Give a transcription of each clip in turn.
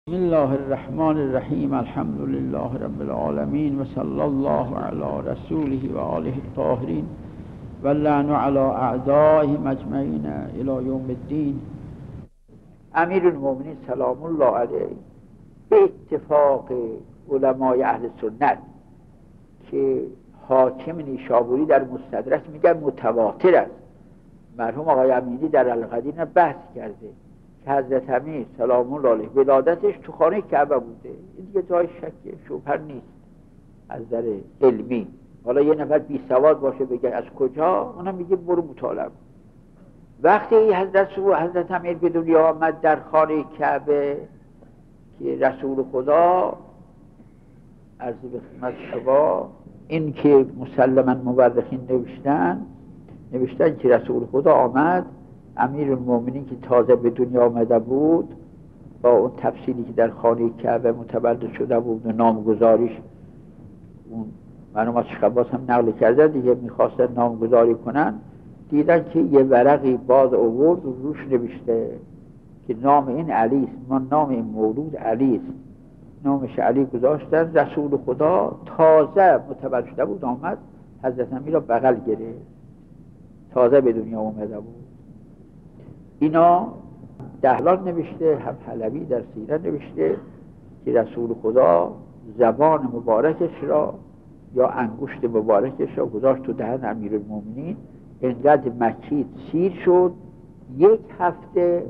بسم الله الرحمن الرحیم. الحمد لله رب العالمین و صلی الله علی رسوله و آله الطاهرین و لعن علی اعدائهم اجمعین الی یوم الدین. امیرالمومنین سلام الله علیه به اتفاق علمای اهل سنت که حاکم نیشابوری در مستدرک میگن متواتر است. مرحوم آقای امینی در القدیر بحث کرده که حضرت امیر سلام الله علیه ولادتش تو خانه کعبه بوده. این دیگه جای شک شبهه نیست از نظر علمی. حالا یه نفر بی سواد باشه بگه از کجا، اونم میگه برو مطالعه. وقتی حضرت امیر به دنیا آمد در خانه کعبه که رسول خدا عرض به خدمت شما این که مسلما مورخین نوشتن که رسول خدا آمد، امیرالمومنین که تازه به دنیا آمده بود با اون تفصیلی که در خانه کعبه متولد شده بود و نامگذاریش اون معلومات شخباس هم نقل کرده دیگه، میخواستن نامگذاری کنن، دیدن که یه ورقی باز آورد و روش نوشته که نام این علی است، ما نام این مولود علی است، نامش علی گذاشتن. رسول خدا تازه متولد شده بود آمد، حضرت امیر را بغل گرفت، تازه به دنیا آمده بود. اینا دهلان نوشته، هم حلبی در سیره نوشته که رسول خدا زبان مبارکش را یا انگشت مبارکش را گذاشت تو دهن امیرالمومنین، انقدر مکید سیر شد، یک هفته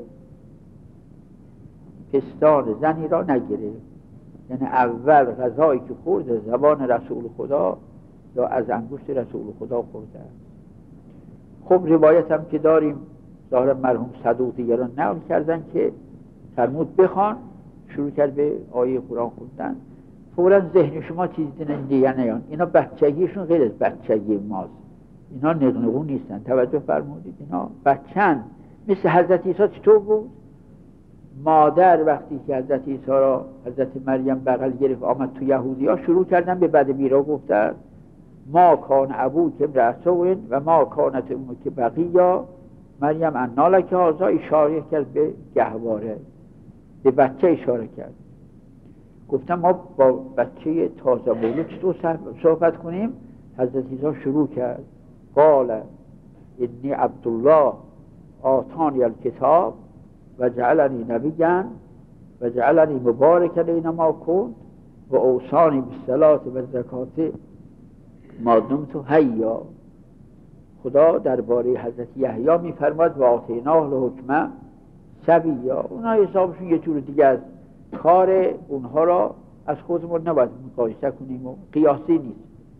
پستان زنی را نگرفت. یعنی اول غذایی که خورد زبان رسول خدا یا از انگشت رسول خدا خورده. خب روایت هم که داریم ظاهر مرحوم صدوق دیگران نقل کردن که فرمود بخوان، شروع کرد به آیه قرآن خوندن، فوراً ذهن شما چیزی دیگه نیان. اینا بچگیشون غیر از بچگی ماست، اینا نقنقو نیستن. توجه فرمودید، اینا بچن. مثل حضرت عیسی چطور بود؟ مادر وقتی که حضرت عیسی را حضرت مریم بغل گرفت آمد تو یهودی ها، شروع کردن به بد بیرا گفتن ما کان ابوک امرأ سوء و ما کانت امک بغیا. مریم انا لک هذا، اشاره کرد به گهواره، به بچه اشاره کرد. گفتم ما با بچه تازه مولود چطور صحبت کنیم؟ حضرت عیسی شروع کرد قال انی عبدالله آتانی الکتاب و جعلنی نبیا و جعلنی مبارکا اینما کنت و اوصانی بالصلاة و الزکاة ما دمت حیا. خدا درباره حضرت یحیی میفرماد و آتیناه الحکم صبیا. اونها حسابشون یه جور دیگه از کار اونها را از خودمون نباید مقایسه کنیم و قیاسی نیست.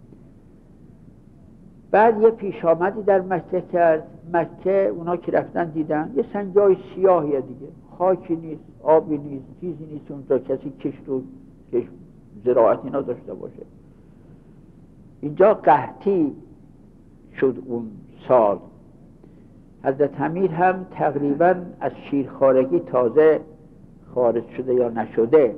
بعد یه پیش آمدی در مکه کرد. مکه اونا که رفتن دیدن یه سنگای سیاهیه دیگه، خاکی نیست، آبی نیست، چیزی نیست اونجا کسی کشت و زراعت اینا داشته باشه. اینجا قحطی شد اون سال. حضرت امیر هم تقریبا از شیرخوارگی تازه خارج شده یا نشده.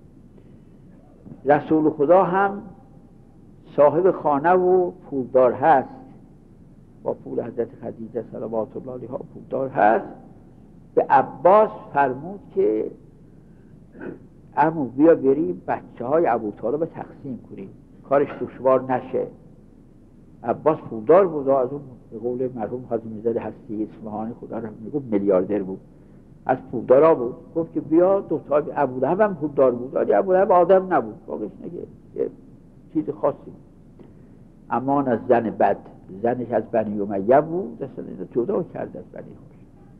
رسول خدا هم صاحب خانه و پولدار هست، با پول حضرت خدیجه صلوات الله علیها پولدار هست. به عباس فرمود که عمو بیا بریم بچه های ابوطالب تقسیم کنیم، کارش دشوار نشه. عباس پولدار بود، از اون به قول مرحوم حاجی میرزا هستی اصفهانی خدا رو میگفت میلیاردر بود، از پولدارا بود. گفت که بیا دو تا. ابولهب هم پولدار بود ولی ابولهب آدم نبود، واقعش نگه یه چیز خاصی. امان از زن بد، زنش از بنی امیه بود، اصلا جدا کرد از بنی خوش.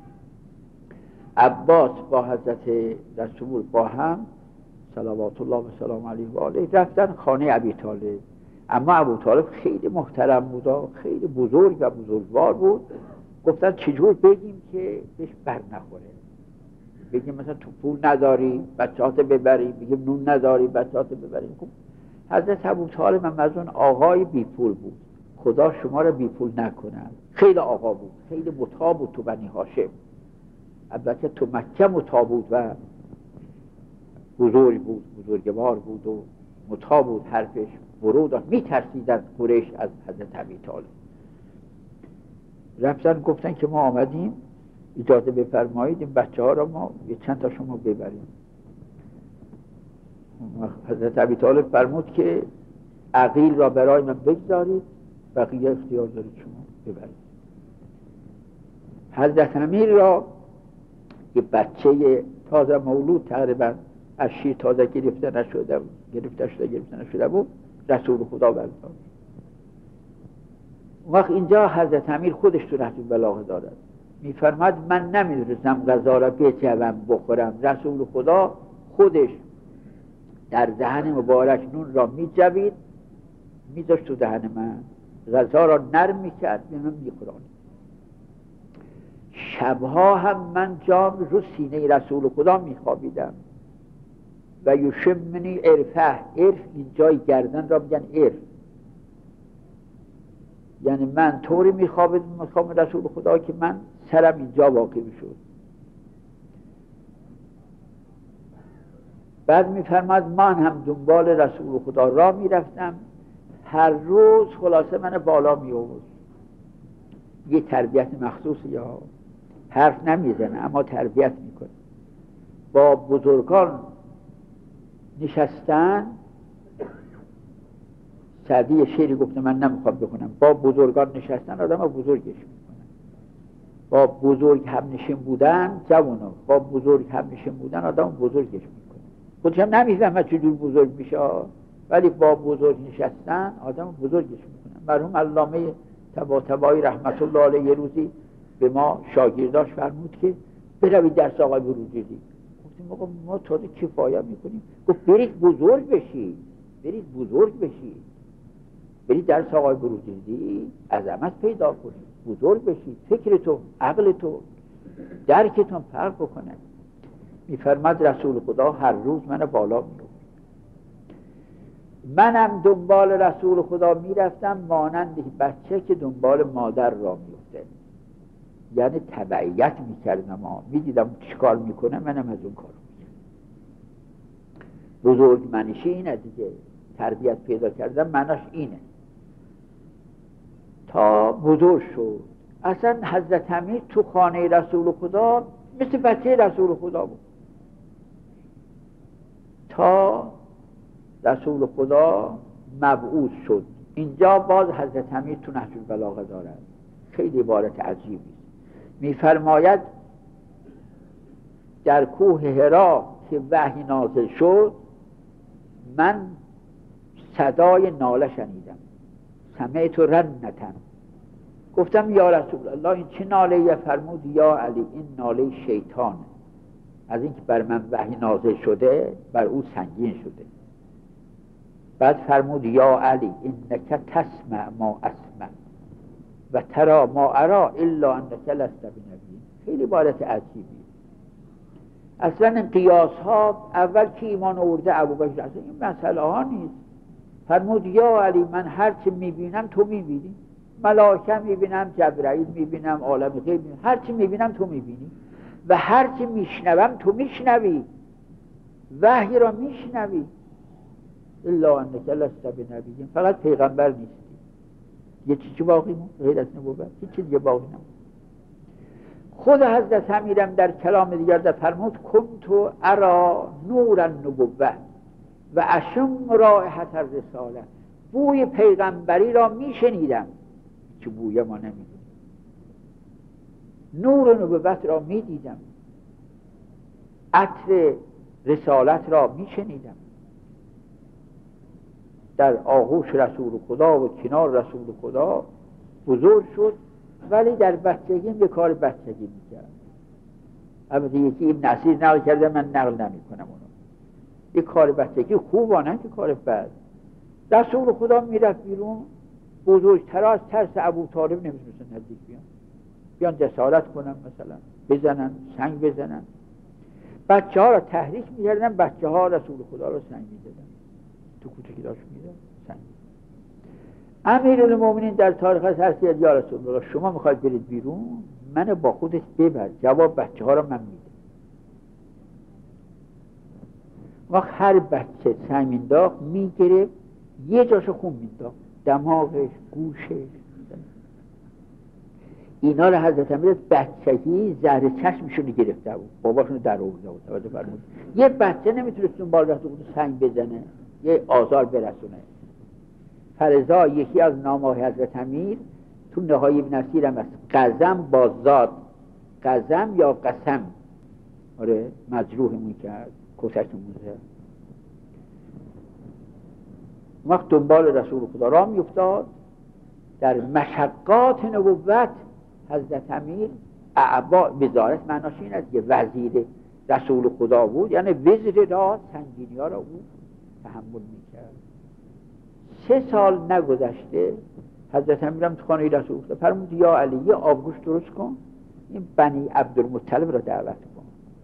عباس با حضرت رسول با هم صلوات الله و سلام علیه و آله رفتن خانه ابی طالب. اما ابو طالب خیلی محترم بود، خیلی بزرگ و بزرگوار بود. گفتن چجور بگیم که بهش بر نخوره؟ بگیم مثلا تو پول نداری بچه‌هات ببری، بگیم نون نداری بچه‌هات ببری. خب حضرت ابو طالب هم از اون آقای بی پول بود، خدا شما را بی پول نکنه. خیلی آقا بود، خیلی مطاع بود تو بنی هاشم. البته تو مکه مطاع بود و بزرگ بود، بزرگوار بود و مطاع بود، حرفش برو داشت. میترسیدن قریش از حضرت ابی طالب. رفتن گفتن که ما آمدیم اجازه بفرمایید این بچه ها را ما یه چند تا شما ببریم. حضرت ابی طالب فرمود که عقیل را برای من بگذارید، بقیه اختیار دارید شما ببرید. حضرت امیر را که بچه تازه مولود تقریبا از شیر تازه گرفته نشده بود رسول خدا برداشت. اون وقت اینجا حضرت امیر خودش تو نهج البلاغه دارد، میفرماد من نمیدونستم غذا را بچوم بخورم، رسول خدا خودش در دهن مبارک نون را میجوید میذاشت تو دهن من، غذا را نرم میکرد به من میخورانید. شبها هم من جام رو سینه رسول خدا میخوابیدم و یشمنی عرفه، عرف اینجای گردن را میگن عرف، یعنی من طوری میخوابیدم رسول خدا که من سرم اینجا واقع میشد. بعد میفرماد من هم دنبال رسول خدا را میرفتم، هر روز خلاصه من بالا می آورد. یه تربیت مخصوصی، یا حرف نمیزنه اما تربیت میکنه. با بزرگان نشستن، سعدی شعری گفته من نمیخوام بکنم، با بزرگان نشستن آدم بزرگش میکنن. با بزرگ هم نشین بودن جوونا، با بزرگ هم نشین بودن آدم بزرگش میکنه. خودش هم نمیفهمه چجور بزرگ میشه، ولی با بزرگ نشستن آدم بزرگش میکنن. مرحوم علامه طباطبایی رحمت الله علیه یه روزی به ما شاگرداش فرمود که بروید درس آقای بروجردی. گفتیم آقا ما تازه کفایه میکنیم. گفت برید بزرگ بشید، برید بزرگ بشید، برید درس آقای بروجردی عظمت پیدا کنید، بزرگ بشید، فکرتون، عقلتون، درکتون فرق بکنه. میفرماد رسول خدا هر روز من بالا می‌برد. منم دنبال رسول خدا میرفتم مانند بچه که دنبال مادر را میفته، یعنی تبعیت میکردم، میدیدم چیکار میکنه منم از اون کار میکردم. بزرگ منشی اینه دیگه، تربیت پیدا کردم معناش اینه. تا بزرگ شد اصلا حضرت امیر تو خانه رسول خدا مثل بچه رسول خدا بود، تا رسول خدا مبعوث شد. اینجا باز حضرت امیر تو نهج البلاغه دارد، خیلی عبارت عجیبی. میفرماید در کوه حرا که وحی نازل شد من صدای ناله شنیدم، سمعت رنتن. گفتم یا رسول الله این چه ناله؟ فرمود یا علی این ناله شیطانه، از اینکه بر من وحی نازل شده بر او سنگین شده. بعد فرمود یا علی انک تسمع ما اسمع و ترى ما ارى الا انک لست بنبی. خیلی عبارت عجیبی. اصلا این قیاس ها اول که ایمان آورده ابوبکر، اصلا این مسئله ها نیست. فرمود یا علی من هر چه میبینم تو میبینی، ملائکه میبینم، جبرائیل میبینم، عالم غیب میبینم، هر چه میبینم تو میبینی و هر چه میشنوم تو میشنوی، وحی را میشنوی. الا انک لست بنبی، فقط پیغمبر نیستی. یه چیزی باقی مون غیر از نبوت، هیچ چیز دیگه باقی نمون. خود حضرت امیرم در کلام دیگر در فرمود کنت ارا نور النبوه و اشم رائحة الرساله، بوی پیغمبری را میشنیدم که بوی ما نمیدونیم، نور نبوت را میدیدم، عطر رسالت را میشنیدم. در آغوش رسول خدا و کنار رسول خدا بزرگ شد، ولی در بچگی به کار بچگی میکرد. البته یکی این نصیر نقل کرده، من نقل نمی کنم اونو. یه کار بچگی خوبه نه که کار بد. رسول خدا میرفت بیرون، بزرگتر از ترس ابو طالب نمیتونستن نزدیک بیان جسارت کنن، مثلا بزنن، سنگ بزنن. بچه ها را تحریک میکردن، بچه ها رسول خدا را سنگ میزدن، تو کوچه که داشت میزن سنگ. امیرالمومنین در تاریخ هست یا رسول الله شما میخواید برید بیرون، من با خودت ببر، جواب بچه ها را من میدم. وقت هر بچه سنگ مینداخت میگرفت، یه جاشو خون مینداخت، دماغش، گوشش. اینا رو حضرت امیر بچگی زهر چشمشون گرفته بود، باباشون در آورده بود. توجه فرمود یه بچه نمیتونست اون بال رسول خدا سنگ بزنه، یه آزار برسونه. فرضا یکی از نامه‌های حضرت امیر تو نهایی نصیر هم هست، قزم بازاد، قزم یا قسم، آره مجروحمون کرد، کتکمون زد. وقت دنبال رسول خدا را میافتاد. در مشقات نبوت حضرت امیر اعبا وزارت معناش این است که وزیر رسول خدا بود، یعنی وزیر را سنگینی ها را او تحمل میکرد. 3 سال نگذشته حضرت امیر هم تو خانه رسول خدا فرمود یا علی یه آبگوشت درست کن، این بنی عبدالمطلب را دعوت کن.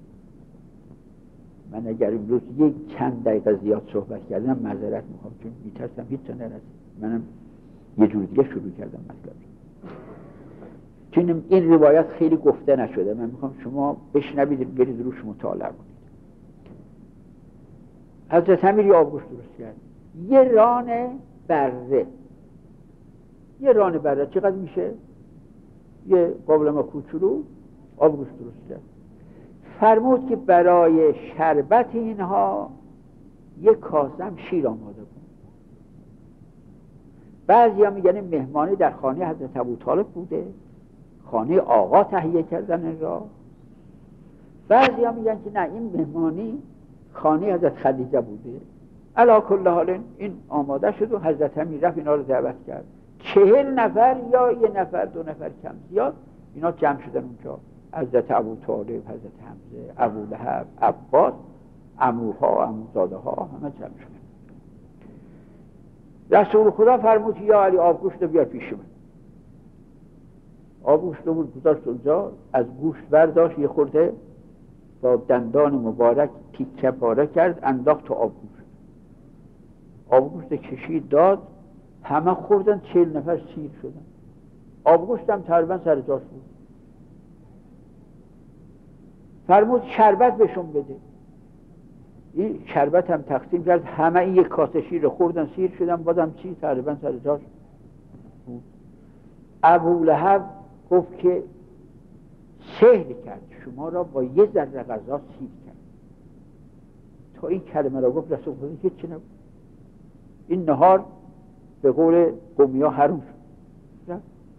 من اگر امروز یک چند دقیقه زیاد صحبت کردم معذرت میخوام، چون میترسم هیچ جا نرسید. منم یه جور دیگه شروع کردم مطلب، چون این روایت خیلی گفته نشده. من میخوام شما بشنوید، برید روش مطالعه کنید. حضرت امیر یه آبگوشت درست کرد، یه ران بره. یه ران بره چقدر میشه؟ یه قابلمه کوچولو آبگوشت درست کرد. فرمود که برای شربت اینها یک کاسه شیر آماده کن. بعضی ها میگن مهمانی در خانه حضرت ابوطالب بوده، خانه آقا تهیه کردن این را. بعضی ها میگن که نه، این مهمانی خانه حضرت خدیجه بوده. علی کل حال این آماده شد و حضرت امیر رفت اینا رو دعوت کرد. 40 نفر یا 1 نفر 2 نفر کم زیاد اینا جمع شدن اونجا. حضرت ابوطالب، حضرت حمزه، ابولهب، عباس، عموها، عموزاده ها همه جمع شدن. رسول خدا فرمود یا علی آبگوشت بیار پیش من. آبگوشت رو گذاشت اونجا، از گوشت برداشت یه خورده با دندان مبارک تیکه پاره کرد، انداخت تو آبگوشت. آبگوشت کشید داد، همه خوردن، 40 نفر سیر شدن. آبگوشت هم تقریبا سر جاش بود. فرمود شربت بهشون بده. این شربت هم تقسیم کرد، همه این یک کاسه شیر خوردن، سیر شدن، بازم چی تقریبا سر جاش بود. ابولهب گفت که سحر کرد شما را، با یه ذره غذا سیر کرد. تا این کلمه را گفت رسول خدا هیچ نبود. این نهار به قول قومی ها حروم شد.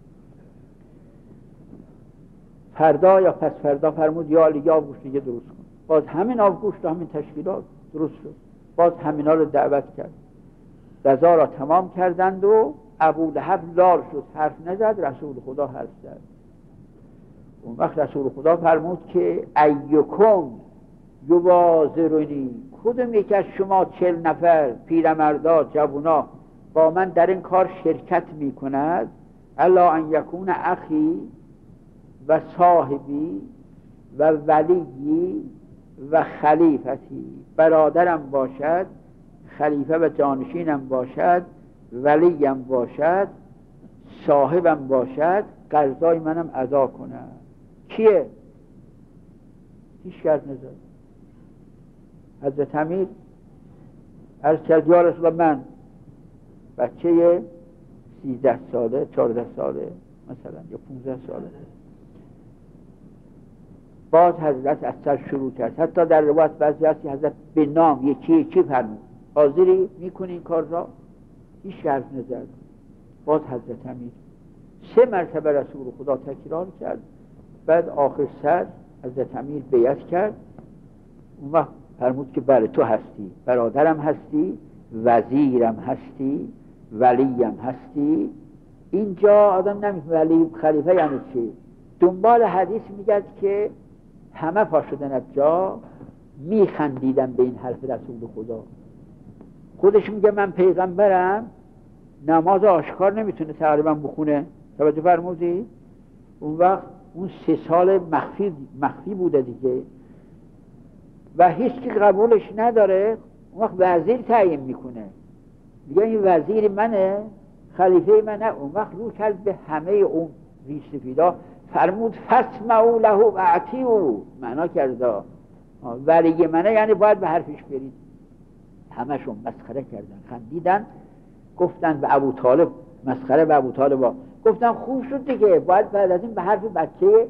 فردا یا پس فردا فرمود یا علی آبگوشت دیگه درست کن. باز همین آبگوشت و همین تشکیلات درست شد. باز همینا رو دعوت کرد. غذا را تمام کردند و ابولهب لال شد، حرف نزد. رسول خدا حرف زد. اون وقت رسول خدا فرمود که ایکم یبازرونی، کدوم یک از شما 40 نفر پیرمردا جوونا با من در این کار شرکت می کند، الا ان یکون اخی و صاحبی و ولیی و خلیفتی، برادرم باشد، خلیفه و جانشینم باشد، ولیم باشد، صاحبم باشد، قرضای منم ادا کنم. کیه؟ هیچ کرد نزد. حضرت امیر عرض کرد یا رسول الله، من بچه 13 ساله 14 ساله مثلا یا 15 ساله. باز حضرت از سر شروع کرد. حتی در روایت بعضی هستی حضرت به نام یکی یکی فرمود حاضری میکنی این کار را؟ هیچ حرف نزد. باز حضرت امیر 3 مرتبه رسول خدا تکرار کرد. بعد آخر سر حضرت امیر بیعت کرد. اون وقت فرمود که بله تو هستی، برادرم هستی، وزیرم هستی، ولیم هستی. اینجا آدم نمیفهمه ولی خلیفه یعنی چی. دنبال حدیث میگد که همه پا شدن از جا میخندیدن به این حرف رسول خدا. خودش میگه من پیغمبرم، نماز آشکار نمیتونه تقریبا بخونه. توجه فرمودی؟ اون وقت اون 3 سال مخفی بوده دیگه و هیچ کی قبولش نداره. اون وقت وزیر تعیین میکنه، میگه این وزیر منه، خلیفه منه. اون وقت رو کرد به همه اون ریشسفیدا، فرمود فاسمعوا له و اطیعوا. معنا کرده ولی منه یعنی باید به حرفش برید. همشون مسخره کردن، خندیدن، گفتن به ابوطالب، مسخره به ابوطالب گفتم خوب شد دیگه، باید بعد از این به حرف بچه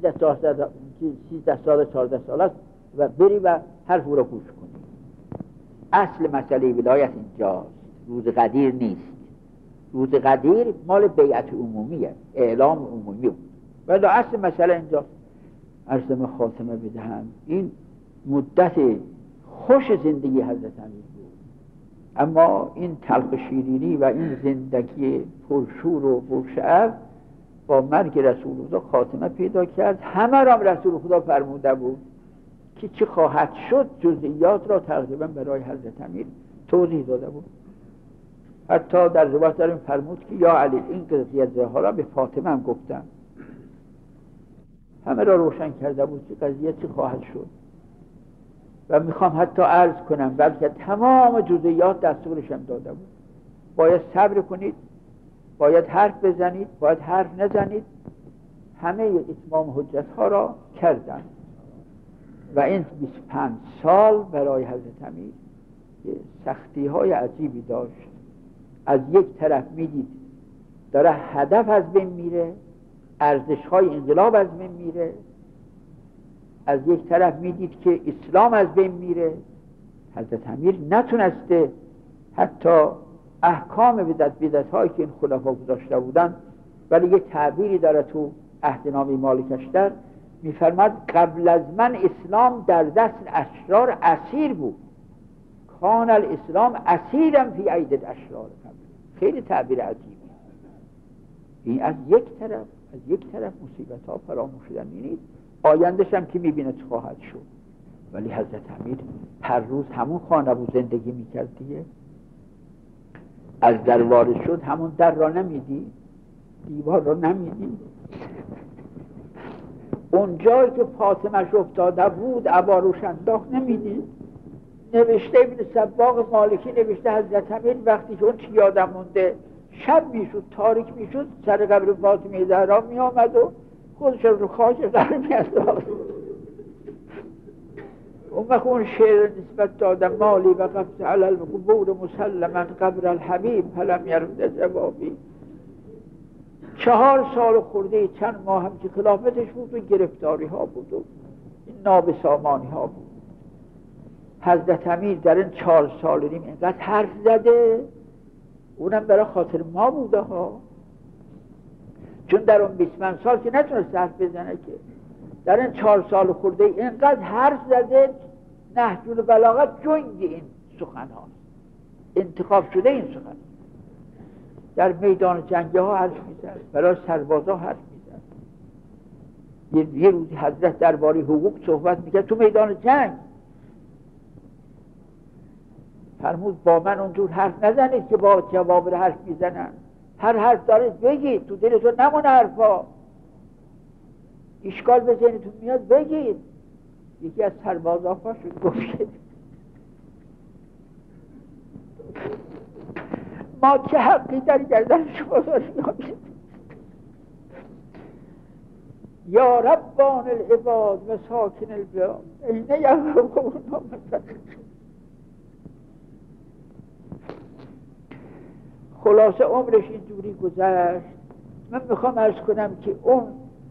13 سال 14 سال است و بری و حرف او را گوش کنی. اصل مسئله ولایت اینجاست، روز قدیر نیست. روز قدیر مال بیعت عمومیه، اعلام عمومی بود، ولی اصل مسئله اینجاست. عرضم خاتمه بدهم، این مدت خوش زندگی حضرت امیر بود، اما این تلخ شیرینی و این زندگی پرشور و پرشعف با مرگ رسول الله خاتمه پیدا کرد. همه را رسول خدا فرموده بود که چه خواهد شد، جزئیات را تقریبا برای حضرت امیر توضیح داده بود. حتی در روایت داریم فرمود که یا علی این قضیه ها را به فاطمه هم گفتم، همه را روشن کرده بود که قضیه چه خواهد شد. و میخوام حتی عرض کنم بلکه تمام جزئیات دستورشم داده بود، باید صبر کنید، باید حرف بزنید، باید حرف نزنید. همه اتمام حجت ها را کردن و این 25 سال برای حضرت امیر سختی های عجیبی داشت. از یک طرف میدید داره هدف از بین میره، ارزش های انقلاب از بین میره، از یک طرف میدید که اسلام از بین میره. حضرت امیر نتونسته حتی احکام بدعت هایی که این خلفا گذاشته بودن، ولی یک تعبیری داره تو عهدنامه مالکشتر، میفرماد قبل از من اسلام در دست اشرار اسیر بود، کان الاسلام اسیرا فی اید الاشرار. خیلی تعبیر عجیبی. این از یک طرف مصیبت ها فراموش شدن، می‌بینید آینده‌ش هم که می‌بینه چه خواهد شد. ولی حضرت امیر هر روز همون خانه بود زندگی می‌کرد دیگه. از در وارد شد همون در را نمیدی، دیوار را نمیدی. اون جایی که فاطمه‌ش افتاده بود عبا روش انداخت نمیدی. نوشته ابن سباق مالکی نوشته حضرت امیر وقتی که اون چی یادم مونده شب میشد، تاریک میشد، سر قبر فاطمه زهرا می آمد و خودش رو خاک قبر می انداخت. اون وقت اون شعر نسبت دادم مالی و قفت علی القبور مسلما قبر الحبیب فلم یرد جوابی. 4 سال خورده چند ماه هم که خلافتش بود و گرفتاری ها بود و نابسامانی ها بود. حضرت امیر در این 4 سال و نیم اینقدر حرف زده، اونم برای خاطر ما بوده ها، چون در اون 25 سال که نتونست حرف بزنه که در این 4 سال خورده اینقدر حرف زده. نهج البلاغه جنگ این سخن هاست، انتخاب شده این سخن. در میدان جنگه ها حرف میزد، برای سربازا حرف میزد. یه روزی حضرت درباره حقوق صحبت میکرد تو میدان جنگ، فرمود با من اونجور حرف نزنید که با جواب حرف میزنن، هر حرف دارید بگید، تو دلتون نمونه حرفا، اشکال به ذهنتون میاد بگید. یکی از سربازا شد گفت که ما چه حقی در گردن شما داریم؟ یا ربان العباد و ساکن البلاد اینه یقوم. خلاصه عمرش اینجوری گذشت. من میخوام عرض کنم که اون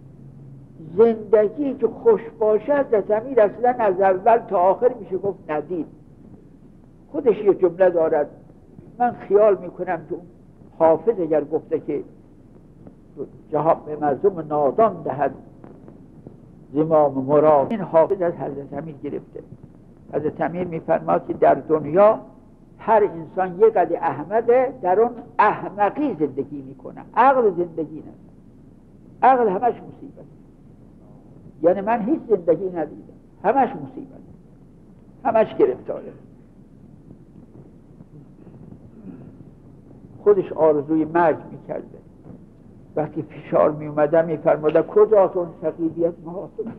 زندگی که خوش باشه حضرت امیر اصلا از اول تا آخر میشه گفت ندید. خودش یه جمله دارد، من خیال میکنم که حافظ اگر گفته که جهان به مردم نادان دهد زمام مراد، این حافظ از حضرت امیر گرفته. حضرت امیر میفرماد که در دنیا هر انسان یک قد احمده، در اون احمقی زندگی میکنه، عقل زندگی نه. عقل همش مصیبت، یعنی من هیچ زندگی ندیدم، همش مصیبت، همش گرفتاره. خودش آرزوی مرگ میکرده، وقتی فشار میومده میفرماده کجاست اون شقیدیت محاسبه.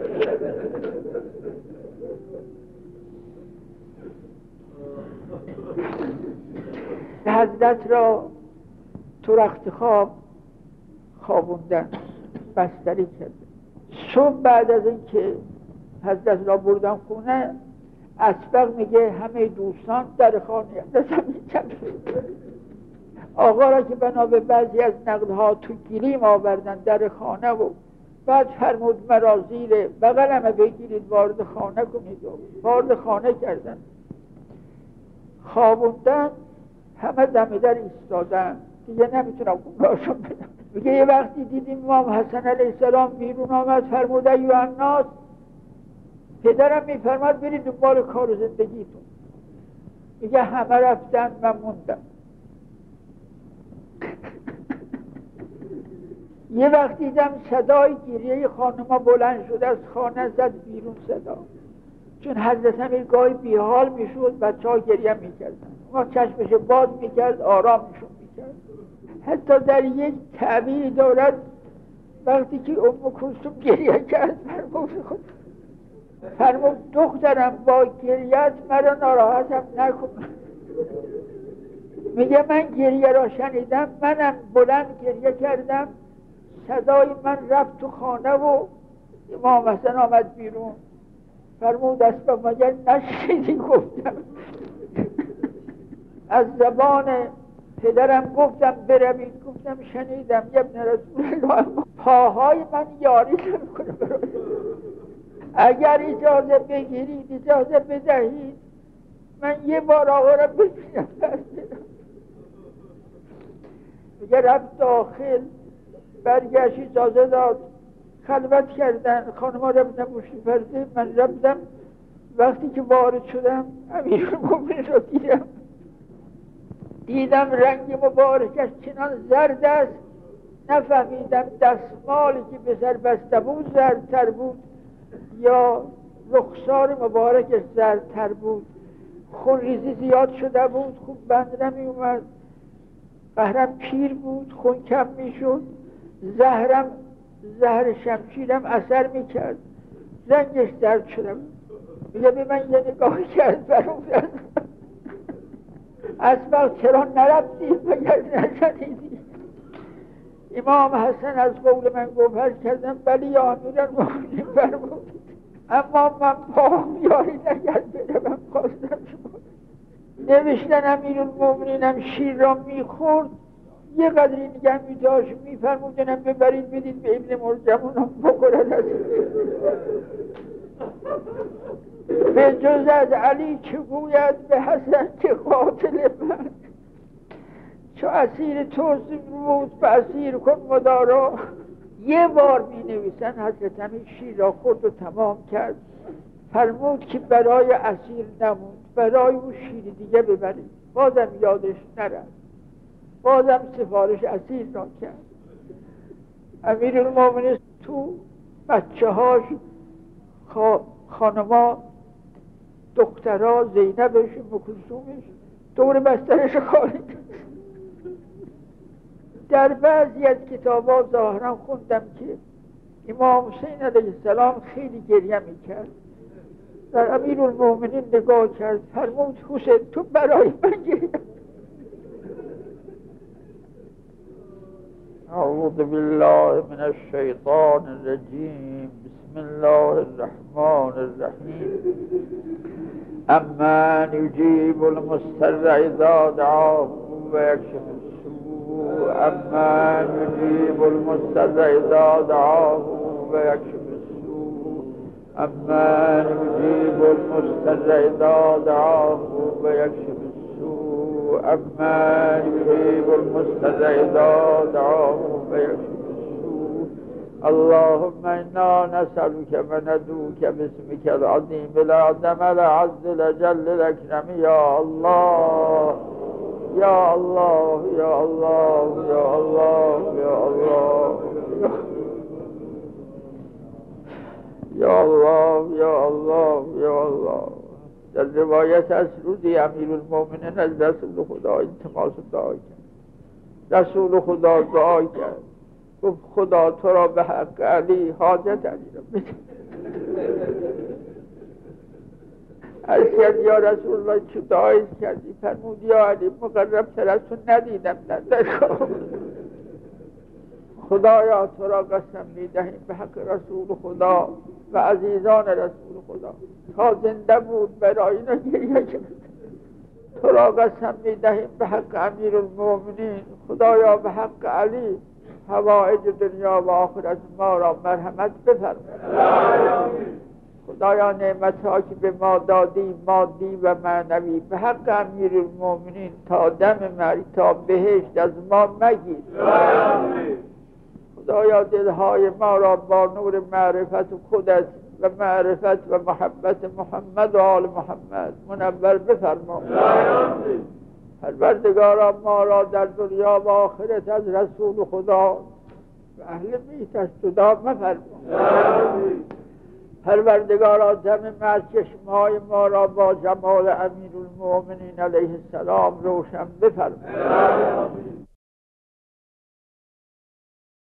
حضرت را تو رخت خواب خوابوندن، بستری کرده. صبح بعد از این که حضرت را بردن خونه، اسبق میگه همه دوستان در خانه حضرت آقا را که بنا به بعضی از نقلها تو گلیم آوردن در خانه و بعد فرمود مرا زیر بغلمه بگیرید وارد خانه کنید و وارد خانه کردن، خوابوندن، همه دم در ایستادن، دیگه نمیتونم باشم بدم. میگه یه وقتی دیدیم امام حسن علیه السلام بیرون آمد، فرمود ایها الناس، پدرم میفرماد برید دنبال کار و زندگیتون. میگه همه رفتن، من موندم. یه وقت دیدم صدای گریه خانما بلند شد از خانه، زد بیرون صدا، چون حضرت امیر گاهی بیحال میشد، بچه ها گریه میکردن، ما چشمش باز میکرد، آرامشون میکرد. حتی در یک تعبیری دارد وقتی که ام کلثوم گریه کرد فرمود دخترم با گریت مرا ناراحتم نکن. میگه من گریه را شنیدم، منم بلند گریه کردم، صدای من رفت تو خانه و امام حسن آمد بیرون. فرمود اسبم مگر نشنیدی گفتم؟ از زبان پدرم گفتم بروید، گفتم شنیدم یا ابن رسول الله، پاهای من یاری نمیکنه برای. اگر اجازه بگیرید، اجازه بدهید من یه بار آقا را ببینم. میگه رفت داخل، برگشت اجازه داد، خلوت کردن، خانم‌ها رفتن پشت پرده، من رفتم. وقتی که وارد شدم امیرالمومنین رو دیدم رنگ مبارکش چنان زرد است، نفهمیدم دستمالی که به سر بسته بود زردتر بود یا رخسار مبارکش زردتر بود. خون ریزی زیاد شده بود، خوب بند نمی اومد، قهرم پیر بود، خون کم می شد، زهر شمشیرم اثر می کرد، رنگش زرد شده بود. میگه به من یه نگاه کرد، فرمود اسبق چرا نرفتی مگر نشنیدی؟ امام حسن از قول من گوهر کردم ولی یا امیرالمومنین فرمود اما من پاهم یاری نگرد بدم، خواستم شما نوشتن امیرالمومنینم شیر را میخورد، یه قدری نگه میداشت، میفرمودنم ببرید بدید به ابن مرجمون بخورد. از به جز از علی چه گوید به حسن که قاتل من، چو اسیر توست بود به اسیر کن مدارا. یه بار می نویسن حضرت امیر شیر را خورد و تمام کرد، فرمود که برای اسیر نموند، برای او شیر دیگه ببرید. بازم یادش نرفت، بازم سفارش اسیر را کرد. امیرالمومنین تو بچه هاش، خانما، دخترها، زینبش، ام کلثومش دور بسترش خالی. در بعضی از کتابا ظاهرا خوندم که امام حسین علیه السلام خیلی گریه میکرد. در امیرالمومنین نگاه کرد، فرمود حسین تو برای من گریه. اعوذ بالله من الشیطان الرجیم، بسم الله الرحمن الرحیم. امن یجیب المضطر اذا دعاه و یکشف السوء، امن یجیب المضطر اذا دعاه و یکشف السوء، امن یجیب المضطر اذا دعاه و یکشف السوء، امن یجیب المضطر اذا دعاه و یکشف السوء. اللهم انا نسألك وندعوك باسمك العظيم الأعظم الأعز الأجل الأكرم يا الله يا الله يا الله يا الله يا الله يا الله يا الله يا الله. در روایت از روزی امیرالمومنین از رسول خدا التماس دعا کرد. رسول خدا دعا کرد، گفت خدا تو را به حق علی حاجت علی را بده. عرض کرد یا رسول الله چه دعایی کردی؟ فرمود یا علی مقرب تر از تو ندیدم در کار. خدایا تو را قسم میدهیم به حق رسول خدا و عزیزان رسول خدا، تا زنده بود برای اینا گریه کرد، تو را قسم می‌دهیم به حق امیرالمؤمنین، خدایا به حق علی حوائج دنیا و آخرت ما را مرحمت بفرما. خدایا نعمت‌ها که به ما دادی مادی و معنوی به حق امیرالمؤمنین تا دم مرگ تا بهشت از ما مگیر. خدایا دلهای ما را با نور معرفت و خودت و معرفت و محبت محمد و آل محمد منور بفرما. پروردگارا ما را در دنیا و آخرت از رسول خدا و اهل بیتش جدا مفرما. پروردگارا دم مرگ چشمهای ما را با جمال امیرالمؤمنین علیه السلام روشن بفرما.